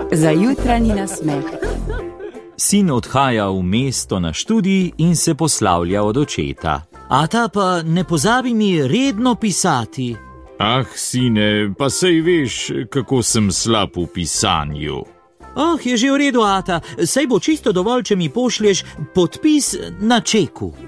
Za jutranji nasmeh. Sin odhaja v mesto na študij in se poslavlja od očeta. Ata, pa ne pozabi mi redno pisati. Ah, sine, pa sej veš, kako sem slab v pisanju. Je že v redu, ata, saj bo čisto dovolj, če mi pošlješ podpis na čeku.